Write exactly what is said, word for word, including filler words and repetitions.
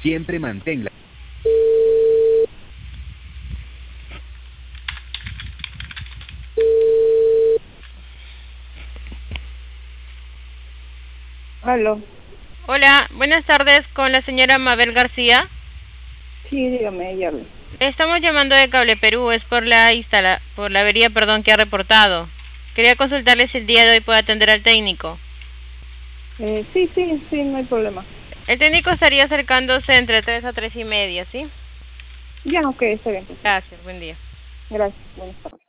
Siempre manténla. Aló. Hola, buenas tardes con la señora Mabel García. Sí, dígame, ella habla. Estamos llamando de Cable Perú, es por la instala, por la avería, perdón, que ha reportado. Quería consultarle si el día de hoy puede atender al técnico. Eh, sí, sí, sí, no hay problema. El técnico estaría acercándose entre tres a tres y media, ¿sí? Ya, ok, está bien. Gracias, buen día. Gracias, buenas tardes.